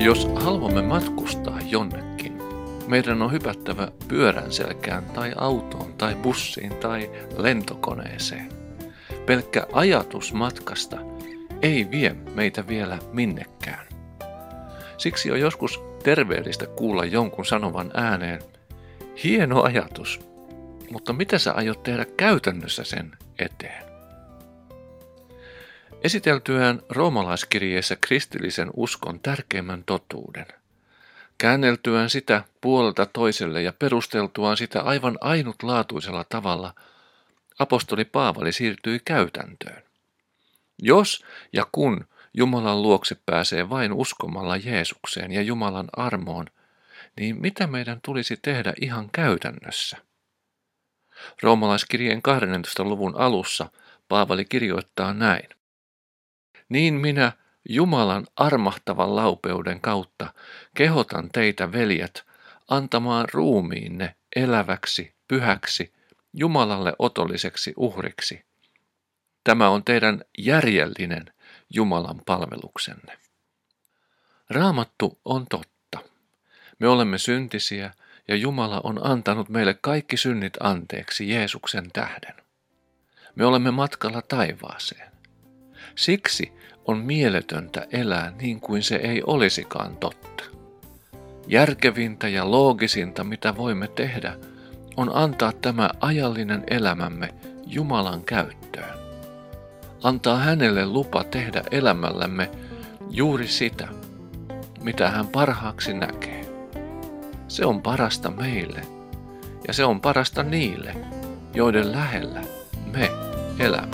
Jos haluamme matkustaa jonnekin, meidän on hypättävä pyörän selkään tai autoon tai bussiin tai lentokoneeseen. Pelkkä ajatus matkasta ei vie meitä vielä minnekään. Siksi on joskus terveellistä kuulla jonkun sanovan ääneen, hieno ajatus, mutta mitä sä aiot tehdä käytännössä sen eteen? Esiteltyään roomalaiskirjeessä kristillisen uskon tärkeimmän totuuden, käänneltyään sitä puolelta toiselle ja perusteltuaan sitä aivan ainutlaatuisella tavalla, apostoli Paavali siirtyi käytäntöön. Jos ja kun Jumalan luokse pääsee vain uskomalla Jeesukseen ja Jumalan armoon, niin mitä meidän tulisi tehdä ihan käytännössä? Roomalaiskirjeen 12. luvun alussa Paavali kirjoittaa näin. Niin minä Jumalan armahtavan laupeuden kautta kehotan teitä, veljet, antamaan ruumiinne eläväksi, pyhäksi, Jumalalle otolliseksi uhriksi. Tämä on teidän järjellinen Jumalan palveluksenne. Raamattu on totta. Me olemme syntisiä ja Jumala on antanut meille kaikki synnit anteeksi Jeesuksen tähden. Me olemme matkalla taivaaseen. Siksi on mieletöntä elää niin kuin se ei olisikaan totta. Järkevintä ja loogisinta, mitä voimme tehdä, on antaa tämä ajallinen elämämme Jumalan käyttöön. Antaa hänelle lupa tehdä elämällämme juuri sitä, mitä hän parhaaksi näkee. Se on parasta meille ja se on parasta niille, joiden lähellä me elämme.